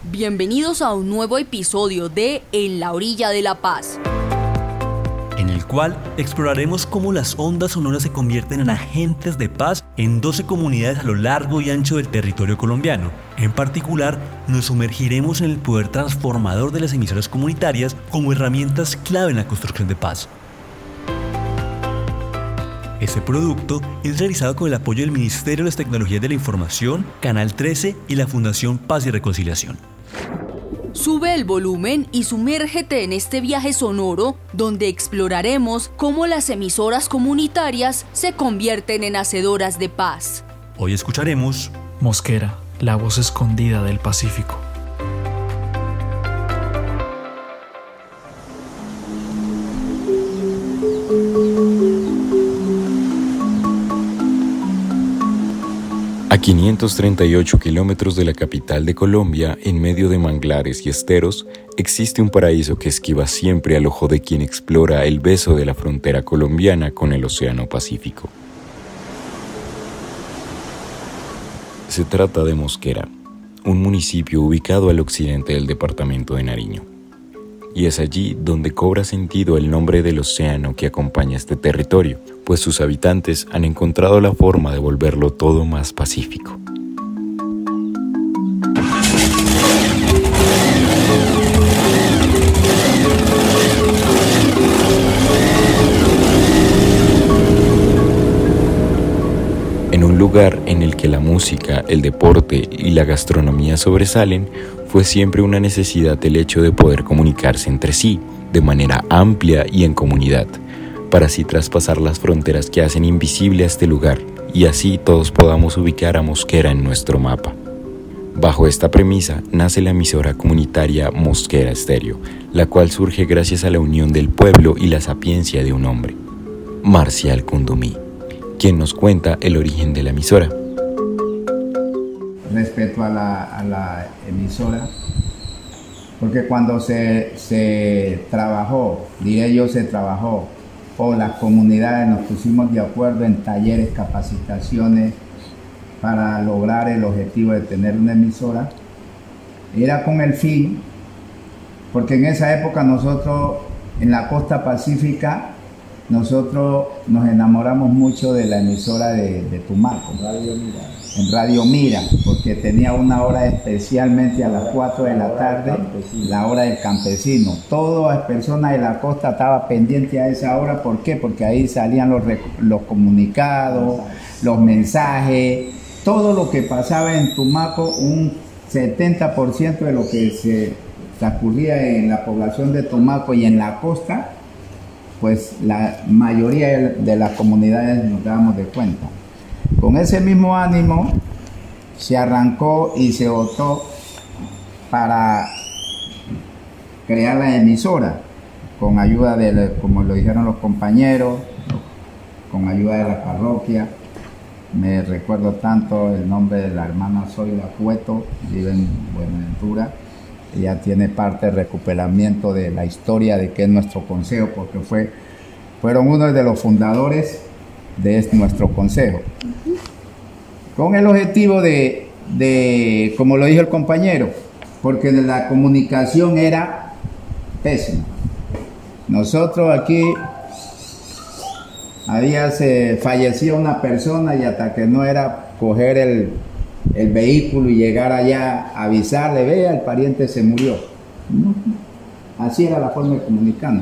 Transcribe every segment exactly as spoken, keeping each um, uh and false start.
Bienvenidos a un nuevo episodio de En la orilla de la paz, en el cual exploraremos cómo las ondas sonoras se convierten en agentes de paz en doce comunidades a lo largo y ancho del territorio colombiano. En particular, nos sumergiremos en el poder transformador de las emisoras comunitarias como herramientas clave en la construcción de paz. Este producto es realizado con el apoyo del Ministerio de las Tecnologías de la Información, Canal trece y la Fundación Paz y Reconciliación. Sube el volumen y sumérgete en este viaje sonoro donde exploraremos cómo las emisoras comunitarias se convierten en hacedoras de paz. Hoy escucharemos Mosquera, la voz escondida del Pacífico. A quinientos treinta y ocho kilómetros de la capital de Colombia, en medio de manglares y esteros, existe un paraíso que esquiva siempre al ojo de quien explora el beso de la frontera colombiana con el Océano Pacífico. Se trata de Mosquera, un municipio ubicado al occidente del departamento de Nariño. Y es allí donde cobra sentido el nombre del océano que acompaña este territorio, pues sus habitantes han encontrado la forma de volverlo todo más pacífico. En un lugar en el que la música, el deporte y la gastronomía sobresalen, fue siempre una necesidad el hecho de poder comunicarse entre sí, de manera amplia y en comunidad, para así traspasar las fronteras que hacen invisible a este lugar, y así todos podamos ubicar a Mosquera en nuestro mapa. Bajo esta premisa nace la emisora comunitaria Mosquera Estéreo, la cual surge gracias a la unión del pueblo y la sapiencia de un hombre, Marcial Cundumí, quien nos cuenta el origen de la emisora. Respecto a la, a la emisora, porque cuando se, se trabajó, diré yo se trabajó, o las comunidades nos pusimos de acuerdo en talleres, capacitaciones para lograr el objetivo de tener una emisora, era con el fin, porque en esa época nosotros en la costa pacífica nosotros nos enamoramos mucho de la emisora de, de Tumaco, Radio Mira. en Radio Mira, porque tenía una hora especialmente a las cuatro de la tarde, la hora del campesino. Todas las personas de la costa estaban pendientes a esa hora. ¿Por qué? Porque ahí salían los, los comunicados, los mensajes, todo lo que pasaba en Tumaco, un setenta por ciento de lo que se transcurría en la población de Tumaco y en la costa, pues la mayoría de las comunidades nos dábamos de cuenta. Con ese mismo ánimo se arrancó y se optó para crear la emisora, con ayuda de, como lo dijeron los compañeros, con ayuda de la parroquia. Me recuerdo tanto el nombre de la hermana Zoila Cueto, vive en Buenaventura. Ella tiene parte de recuperamiento de la historia de qué es nuestro consejo, porque fue, fueron uno de los fundadores de este, nuestro consejo, con el objetivo de, de, como lo dijo el compañero, porque la comunicación era pésima. Nosotros aquí había se fallecía una persona y hasta que no era coger el, el vehículo y llegar allá a avisarle, vea, el pariente se murió. Así era la forma de comunicarnos.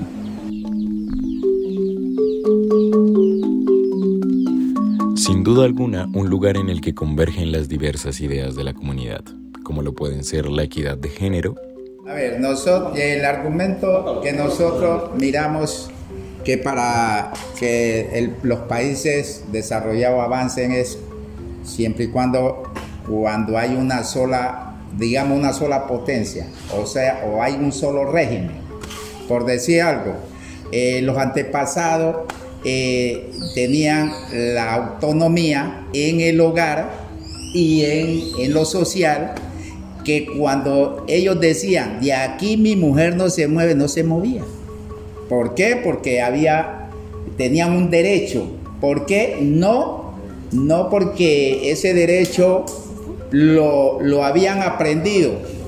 Sin duda alguna, un lugar en el que convergen las diversas ideas de la comunidad, como lo pueden ser la equidad de género. A ver, nosotros, el argumento que nosotros miramos que para que el, los países desarrollados avancen es siempre y cuando, cuando hay una sola, digamos una sola potencia, o sea, o hay un solo régimen. Por decir algo, eh, los antepasados eh, tenían la autonomía en el hogar y en, en lo social, que cuando ellos decían, de aquí mi mujer no se mueve, no se movía. ¿Por qué? Porque había, tenían un derecho. ¿Por qué? No, no porque ese derecho lo, lo habían aprendido,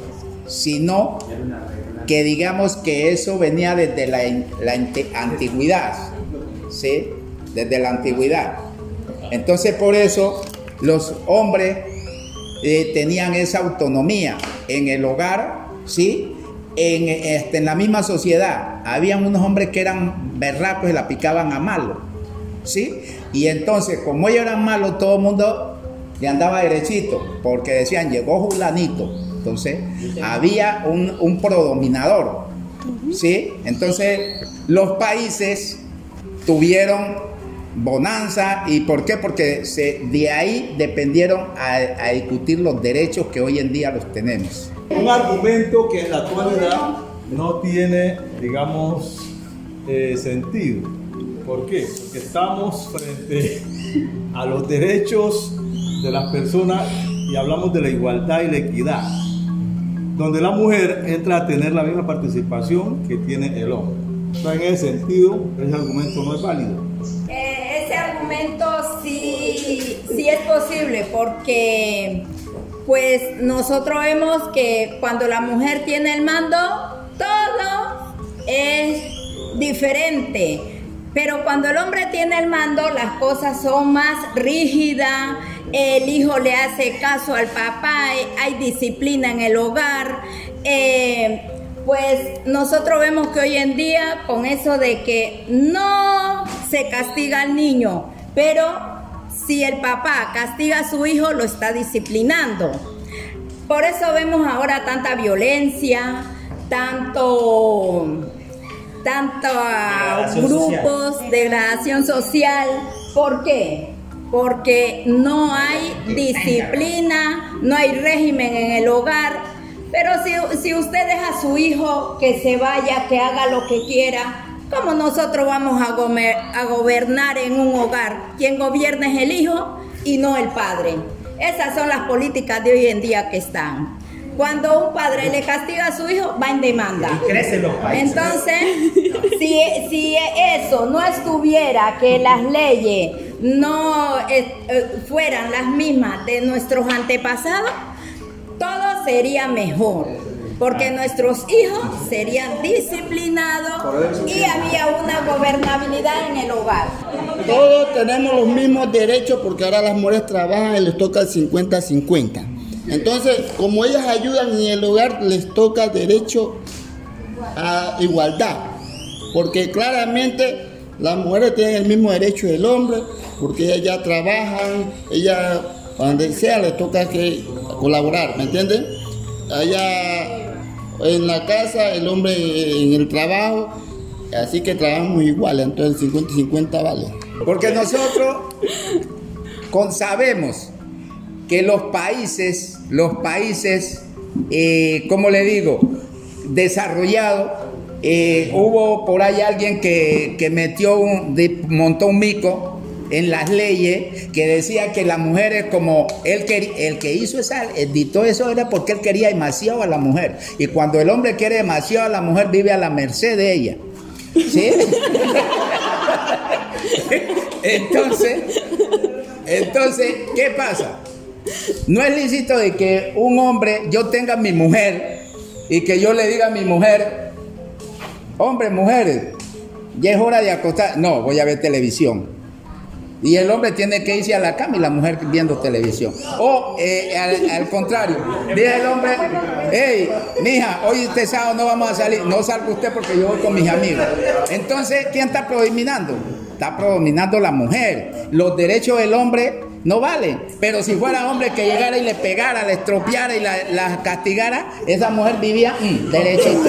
sino que digamos que eso venía desde la, la antigüedad, ¿sí? Desde la antigüedad. Entonces por eso los hombres eh, tenían esa autonomía en el hogar, ¿sí? En, este, en la misma sociedad. Habían unos hombres que eran berracos y la picaban a malo, ¿sí? Y entonces, como ellos eran malos, todo el mundo le andaba derechito, porque decían, llegó Julanito. Entonces, había un, un predominador, ¿sí? Entonces, los países tuvieron bonanza. ¿Y por qué? Porque se, de ahí dependieron a, a discutir los derechos que hoy en día los tenemos. Un argumento que en la actualidad no tiene, digamos, eh, sentido. ¿Por qué? Porque estamos frente a los derechos de las personas y hablamos de la igualdad y la equidad, donde la mujer entra a tener la misma participación que tiene el hombre. Entonces, en ese sentido, ese argumento no es válido. Eh, ese argumento sí, sí es posible, porque pues nosotros vemos que cuando la mujer tiene el mando, todo es diferente. Pero cuando el hombre tiene el mando, las cosas son más rígidas, el hijo le hace caso al papá, hay disciplina en el hogar. Eh, pues nosotros vemos que hoy en día, con eso de que no se castiga al niño, pero si el papá castiga a su hijo, lo está disciplinando. Por eso vemos ahora tanta violencia, tanto... tantos grupos, social. degradación social. ¿Por qué? Porque no hay disciplina, no hay régimen en el hogar. Pero si, si usted deja a su hijo que se vaya, que haga lo que quiera, ¿cómo nosotros vamos a, gober, a gobernar en un hogar? Quien gobierna es el hijo y no el padre. Esas son las políticas de hoy en día que están. Cuando un padre le castiga a su hijo, va en demanda. Y crecen los países. Entonces, si, si eso no estuviera, que las leyes no eh, fueran las mismas de nuestros antepasados, todo sería mejor. Porque nuestros hijos serían disciplinados y había una gobernabilidad en el hogar. Todos tenemos los mismos derechos, porque ahora las mujeres trabajan y les toca el cincuenta cincuenta. Entonces, como ellas ayudan en el hogar, les toca derecho a igualdad, porque claramente las mujeres tienen el mismo derecho del hombre, porque ellas ya trabajan, ellas, donde sea, les toca que colaborar, ¿me entienden? Allá en la casa, el hombre en el trabajo, así que trabajamos igual, entonces cincuenta cincuenta vale. Porque nosotros con, sabemos que los países, los países, eh, ¿cómo le digo?, desarrollados, eh, hubo por ahí alguien que, que metió un, de, montó un mico en las leyes que decía que las mujeres, como él quería, el que hizo esa, editó eso era porque él quería demasiado a la mujer, y cuando el hombre quiere demasiado a la mujer, vive a la merced de ella, ¿sí? entonces, entonces, ¿qué pasa? No es lícito de que un hombre, yo tenga a mi mujer y que yo le diga a mi mujer, hombre, mujeres, ya es hora de acostar. No, voy a ver televisión. Y el hombre tiene que irse a la cama y la mujer viendo televisión. O eh, al, al contrario, dice el hombre, hey, mija, hoy este sábado no vamos a salir. No salga usted porque yo voy con mis amigos. Entonces, ¿quién está predominando? Está predominando la mujer. Los derechos del hombre no valen. Pero si fuera hombre que llegara y le pegara, le estropeara y la, la castigara, esa mujer vivía mm, derechito.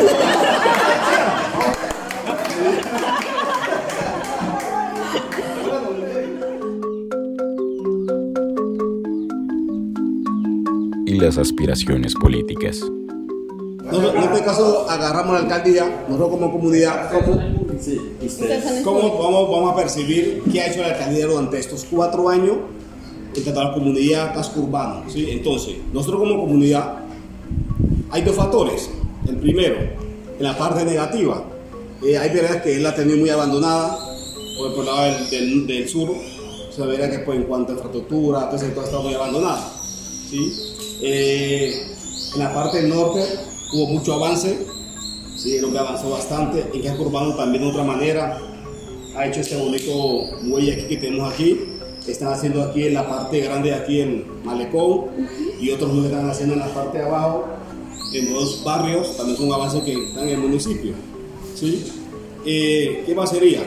Y las aspiraciones políticas. Nosotros, en este caso agarramos la alcaldía, nosotros como comunidad, ¿cómo, sí, ¿cómo vamos, vamos a percibir qué ha hecho la alcaldía durante estos cuatro años en tratar la comunidad casco urbano? ¿Sí? Entonces, nosotros como comunidad hay dos factores. El primero, en la parte negativa, eh, hay veredas que él la ha tenido muy abandonada, por el lado del, del, del sur, se verá que pues, en cuanto a infraestructura, entonces todo está muy abandonado, ¿sí? Eh, en la parte del norte hubo mucho avance, sí, creo que avanzó bastante. En casco urbano también de otra manera, ha hecho este bonito muelle aquí que tenemos aquí. Están haciendo aquí en la parte grande, aquí en Malecón, y otros lo están haciendo en la parte de abajo, en dos barrios, también son avances que están en el municipio. ¿Sí? Eh, ¿Qué más sería?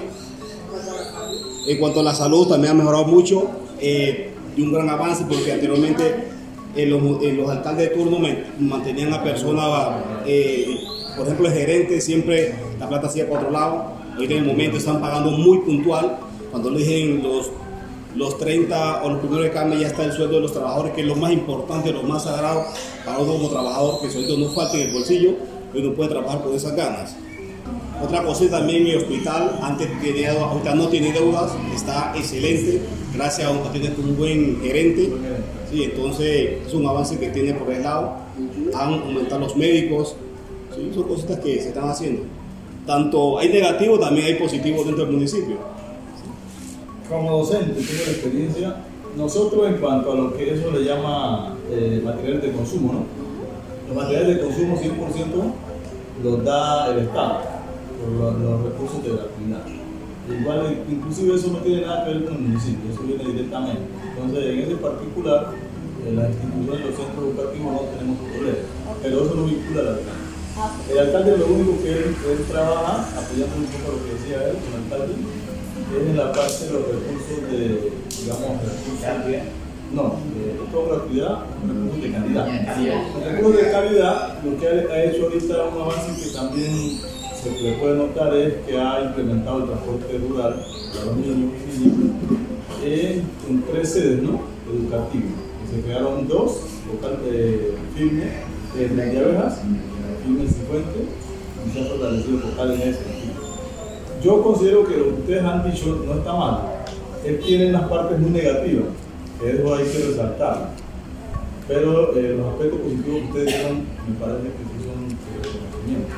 En cuanto a la salud, también ha mejorado mucho, eh, y un gran avance, porque anteriormente eh, los, eh, los alcaldes de turno mantenían a personas, eh, por ejemplo el gerente siempre la plata hacía por otro lado. Ahorita en el momento están pagando muy puntual, cuando eligen los los treinta o los primeros de cambio ya está el sueldo de los trabajadores, que es lo más importante, lo más sagrado para uno como trabajador, que el sueldo no falte en el bolsillo y uno puede trabajar con esas ganas. Otra cosa también, mi hospital antes tenía, ahorita no tiene deudas, está excelente, gracias a, a tener un buen gerente, sí, entonces es un avance que tiene por el lado. Han aumentado los médicos, sí, son cositas que se están haciendo. Tanto hay negativo, también hay positivo dentro del municipio. Como docente, tengo la experiencia, nosotros en cuanto a lo que eso le llama eh, materiales de consumo, ¿no? Los materiales de consumo cien por ciento los da el Estado, por los, los recursos de gratuidad. Igual, inclusive eso no tiene nada que ver con el municipio, eso viene directamente. Entonces, en ese particular, en las instituciones, los centros educativos no tenemos problema, pero eso no vincula a la alcalde. El alcalde lo único que él, él trabaja, apoyando un poco lo que decía él, el alcalde, es en la parte de los recursos de, digamos, recursos, no, de toda gratuidad, recursos de calidad. Los recursos de calidad, lo que ha hecho ahorita un avance que también se le puede notar es que ha implementado el transporte rural para los niños y niñas en, en tres sedes, ¿no?, educativas. Se crearon dos, local de firme, de Abejas, firme Cifuente, y se ha fortalecido local en ese sentido. Yo considero que lo que ustedes han dicho no está mal. Él tiene unas partes muy negativas, que eso hay que resaltar. Pero eh, los aspectos positivos que ustedes dieron, me parece que sí son de reconocimiento.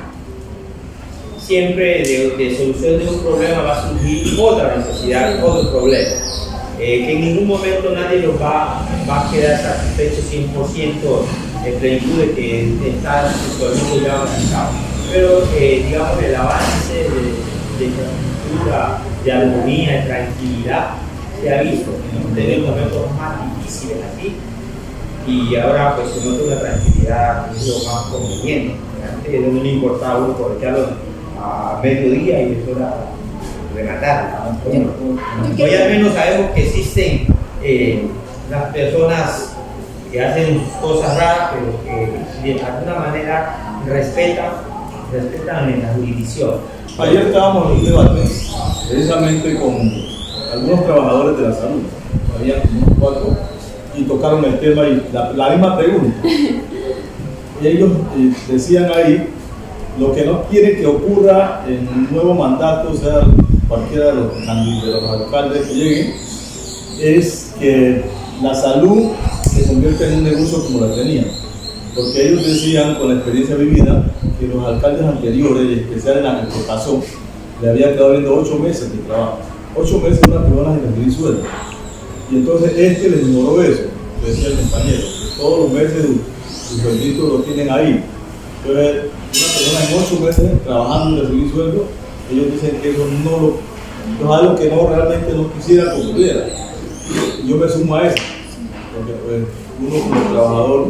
Siempre de, de solución de un problema va a surgir otra necesidad, otro problema. Eh, que en ningún momento nadie los va, va a quedar satisfecho cien por ciento en plenitud de que está todo el mundo ya avanzado. Pero eh, digamos el avance de de infraestructura, de armonía, de tranquilidad, se ha visto en los momentos más difíciles aquí, y ahora pues se nota una tranquilidad que es lo más conveniente. Antes no le importaba a uno aprovecharlo a mediodía y eso era rematar. Hoy al menos sabemos que existen eh, las personas que hacen cosas raras, pero que de alguna manera respetan, respetan la jurisdicción. Ayer estábamos en un debate precisamente con algunos trabajadores de la salud, había unos cuatro, y tocaron el tema y la, la misma pregunta. Y ellos eh, decían ahí lo que no quieren que ocurra en un nuevo mandato, o sea, cualquiera de los, de los alcaldes que lleguen, es que la salud se convierta en un negocio como la tenían. Porque ellos decían, con la experiencia vivida, que los alcaldes anteriores, en especial en el que pasó, le había quedado viendo ocho meses de trabajo. Ocho meses una persona sin recibir sueldo. Y entonces este les ignoró eso, decía el compañero, que todos los meses sus suelditos lo tienen ahí. Entonces, una persona en ocho meses trabajando y recibir sueldo, ellos dicen que eso no, lo, no es algo que no realmente no quisiera que ocurriera. Y yo me sumo a eso, porque pues, uno como trabajador,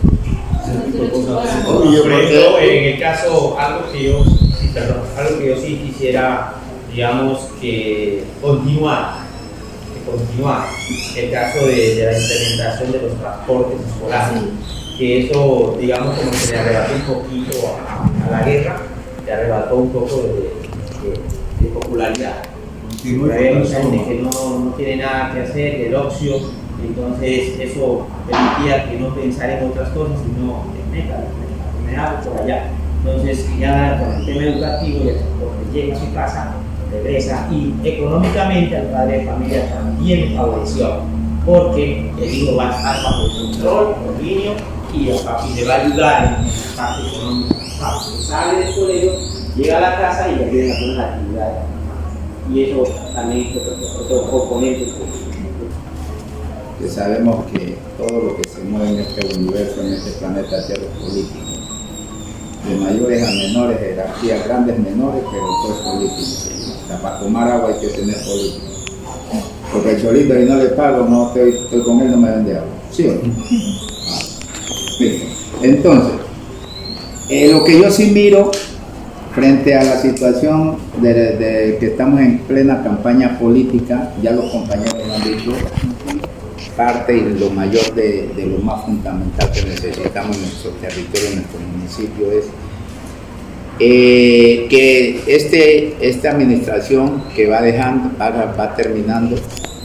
Pero en el caso, algo que yo, sí, perdón, algo que yo sí quisiera, digamos, que continuar, que continuar, el caso de, de la implementación de los transportes escolares, que eso, digamos, como que le arrebató un poquito a, a la guerra, le arrebató un poco de, de, de popularidad. Hay mucha gente que no, no tiene nada que hacer, el ocio, entonces eso permitía que no pensara en otras cosas, sino en meta, me hago por allá. Entonces ya con el tema educativo, ya porque llega a su casa, regresa, y económicamente al padre de familia también favoreció, porque el hijo va a estar bajo el control, dominio, y el papi le va a ayudar en la parte económica. Sale del colegio, llega a la casa y le ayudan a hacer las actividades. Y eso también es otro, otro componente. Que sabemos que todo lo que se mueve en este universo, en este planeta Tierra es político. de mayores a menores, jerarquías grandes, menores, pero todo es político. O sea, para tomar agua hay que tener política. Porque el cholito, si no le pago, no estoy, estoy con él, no me vende agua. ¿Sí o no? Ah, sí. Entonces, eh, lo que yo sí miro frente a la situación de, de que estamos en plena campaña política, ya los compañeros lo han dicho, parte y lo mayor de, de lo más fundamental que necesitamos en nuestro territorio, en nuestro municipio, es eh, que este, esta administración que va dejando, va, va terminando,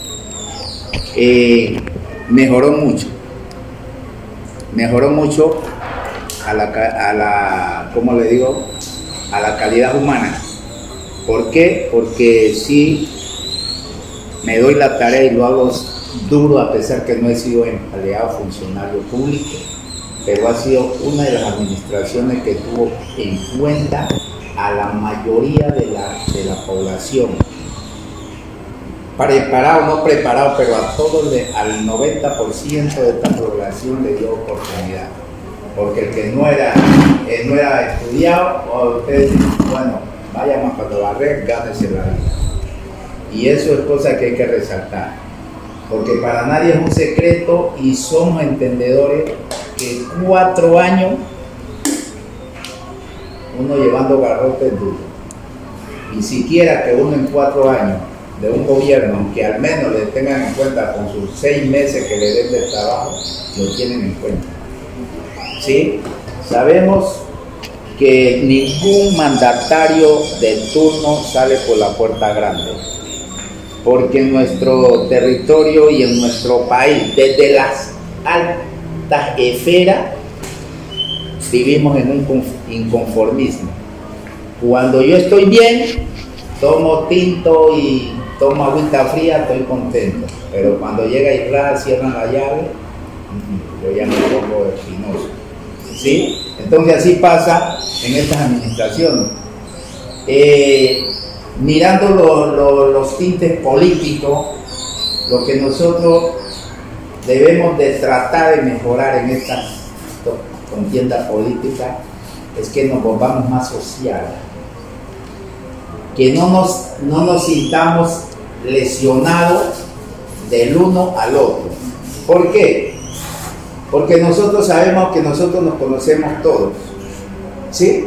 eh, mejoró mucho, mejoró mucho a la, a la, ¿cómo le digo?, a la calidad humana. ¿Por qué? Porque sí me doy la tarea y lo hago duro, a pesar que no he sido empleado funcionario público, pero ha sido una de las administraciones que tuvo en cuenta a la mayoría de la, de la población. Preparado o no preparado, pero a todos, al noventa por ciento de esta población le dio oportunidad. Porque el que no era, eh, no era estudiado, o ustedes dicen, bueno, vaya más para la red, gánese la vida. Y eso es cosa que hay que resaltar. Porque para nadie es un secreto y somos entendedores que cuatro años uno llevando garrote es duro. Y siquiera que uno en cuatro años de un gobierno que al menos le tengan en cuenta con sus seis meses que le den de trabajo, lo tienen en cuenta. ¿Sí? Sabemos que ningún mandatario de turno sale por la puerta grande, porque en nuestro territorio y en nuestro país, desde las altas esferas, vivimos en un inconformismo. Cuando yo estoy bien, tomo tinto y tomo agüita fría, estoy contento, pero cuando llega Israel, cierran la llave, yo ya me pongo espinoso. ¿Sí? Entonces así pasa en estas administraciones. Eh, mirando lo, lo, los tintes políticos, lo que nosotros debemos de tratar de mejorar en esta contienda política es que nos volvamos más sociales, que no nos, no nos sintamos lesionados del uno al otro. ¿Por qué? Porque nosotros sabemos que nosotros nos conocemos todos, ¿sí?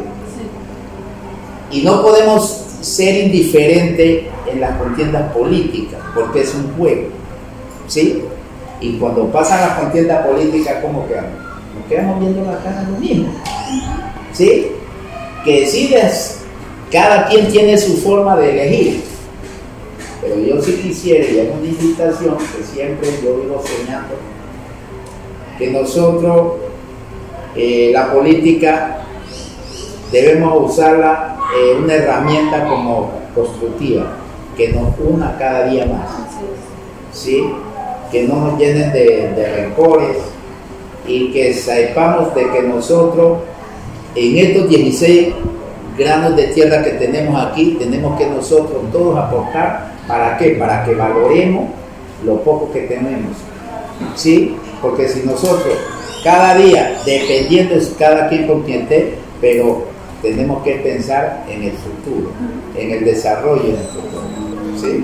Sí. Y no podemos ser indiferentes en las contiendas políticas, porque es un juego, ¿sí? Y cuando pasan las contiendas políticas, ¿cómo quedamos? Nos quedamos viendo la cara de lo mismo, ¿sí? Que decides, cada quien tiene su forma de elegir, pero yo sí quisiera, y es una invitación que siempre yo vivo soñando, que nosotros, eh, la política, debemos usarla eh, una herramienta como constructiva, que nos una cada día más, ¿sí? Que no nos llenen de, de rencores y que sepamos de que nosotros, en estos dieciséis granos de tierra que tenemos aquí, tenemos que nosotros todos aportar. ¿Para qué? Para que valoremos lo poco que tenemos, ¿sí? Porque si nosotros cada día, dependiendo de cada quien con quien esté, pero tenemos que pensar en el futuro, en el desarrollo del futuro, ¿sí?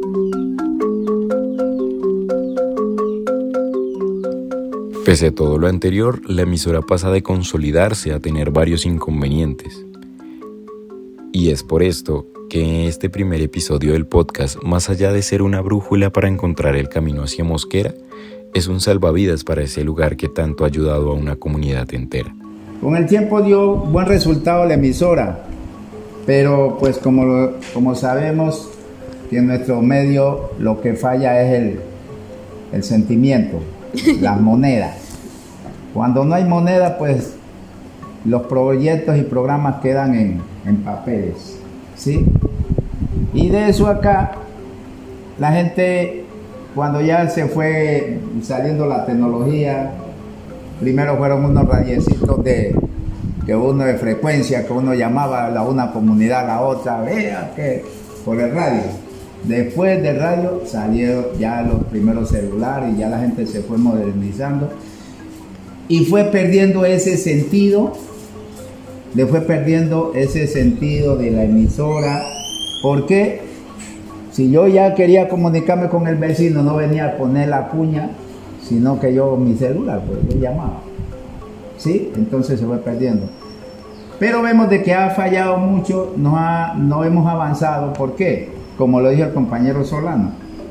Pese a todo lo anterior, la emisora pasa de consolidarse a tener varios inconvenientes. Y es por esto que en este primer episodio del podcast, más allá de ser una brújula para encontrar el camino hacia Mosquera, es un salvavidas para ese lugar que tanto ha ayudado a una comunidad entera. Con el tiempo dio buen resultado la emisora, pero pues como, lo, como sabemos que en nuestro medio lo que falla es el, el sentimiento, las monedas. Cuando no hay moneda, pues los proyectos y programas quedan en, en papeles, ¿sí? Y de eso acá, la gente, cuando ya se fue saliendo la tecnología, primero fueron unos radiecitos de, que uno de frecuencia, que uno llamaba a una comunidad a la otra, vea que por el radio. Después del radio salieron ya los primeros celulares y ya la gente se fue modernizando y fue perdiendo ese sentido le fue perdiendo ese sentido de la emisora. ¿Por qué? Si yo ya quería comunicarme con el vecino, no venía a poner la cuña, sino que yo, mi celular, pues yo llamaba. ¿Sí? Entonces se fue perdiendo. Pero vemos de que ha fallado mucho, no, ha, no hemos avanzado. ¿Por qué? Como lo dijo el compañero Solano.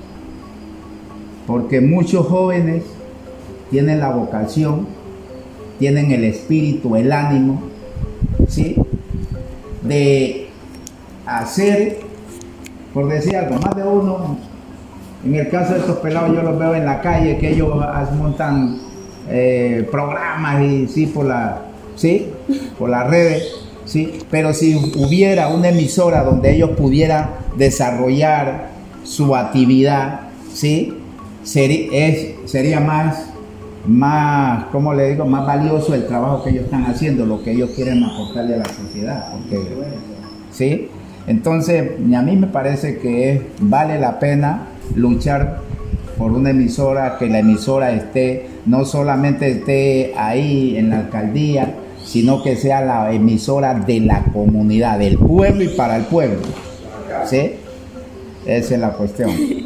Porque muchos jóvenes tienen la vocación, tienen el espíritu, el ánimo, ¿sí?, de hacer, por decir algo, más de uno. En el caso de estos pelados yo los veo en la calle, que ellos montan eh, programas y sí por la, sí, por las redes, sí. Pero si hubiera una emisora donde ellos pudieran desarrollar su actividad, sí, sería, es, sería más, más, ¿cómo le digo? Más valioso el trabajo que ellos están haciendo, lo que ellos quieren aportarle a la sociedad, porque, sí. Entonces, a mí me parece que es, vale la pena luchar por una emisora, que la emisora esté, no solamente esté ahí en la alcaldía, sino que sea la emisora de la comunidad, del pueblo y para el pueblo. ¿Sí? Esa es la cuestión.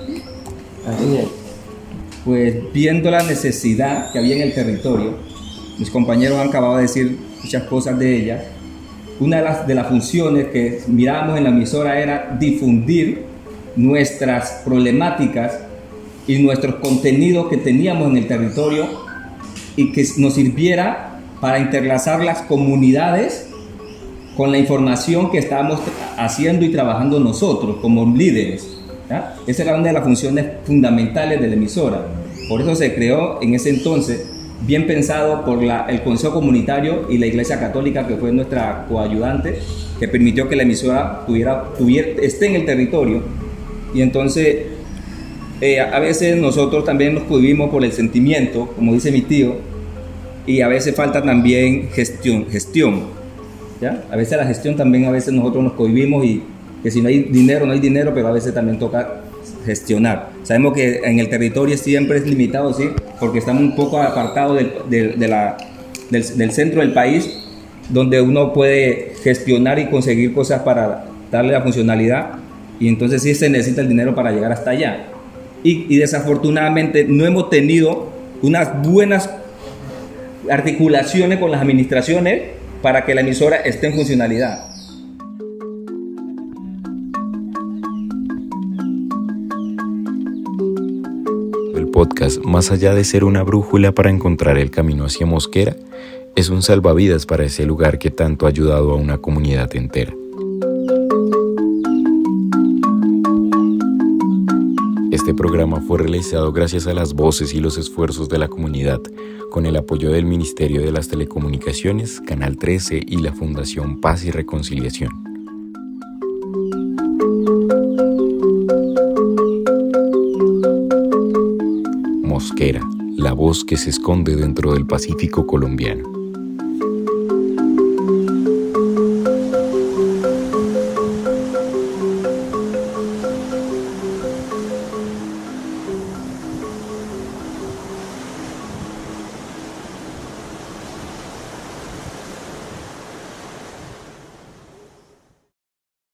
Así es. Pues viendo la necesidad que había en el territorio, mis compañeros han acabado de decir muchas cosas de ella. Una de las, de las funciones que mirábamos en la emisora era difundir nuestras problemáticas y nuestros contenidos que teníamos en el territorio y que nos sirviera para interlazar las comunidades con la información que estábamos haciendo y trabajando nosotros como líderes, ¿ya? Esa era una de las funciones fundamentales de la emisora. Por eso se creó en ese entonces, bien pensado por la, el Consejo Comunitario y la Iglesia Católica, que fue nuestra coayudante, que permitió que la emisora tuviera, tuviera, esté en el territorio. Y entonces, eh, a veces nosotros también nos cohibimos por el sentimiento, como dice mi tío, y a veces falta también gestión, gestión, ¿ya? A veces la gestión también, a veces nosotros nos cohibimos y que si no hay dinero, no hay dinero, pero a veces también toca gestionar. Sabemos que en el territorio siempre es limitado, ¿sí? Porque estamos un poco apartados del, del, de la, del, del centro del país, donde uno puede gestionar y conseguir cosas para darle la funcionalidad, y entonces sí se necesita el dinero para llegar hasta allá. Y, y desafortunadamente no hemos tenido unas buenas articulaciones con las administraciones para que la emisora esté en funcionalidad. El podcast, más allá de ser una brújula para encontrar el camino hacia Mosquera, es un salvavidas para ese lugar que tanto ha ayudado a una comunidad entera. Este programa fue realizado gracias a las voces y los esfuerzos de la comunidad, con el apoyo del Ministerio de las Telecomunicaciones, Canal trece y la Fundación Paz y Reconciliación. Mosquera, la voz que se esconde dentro del Pacífico colombiano.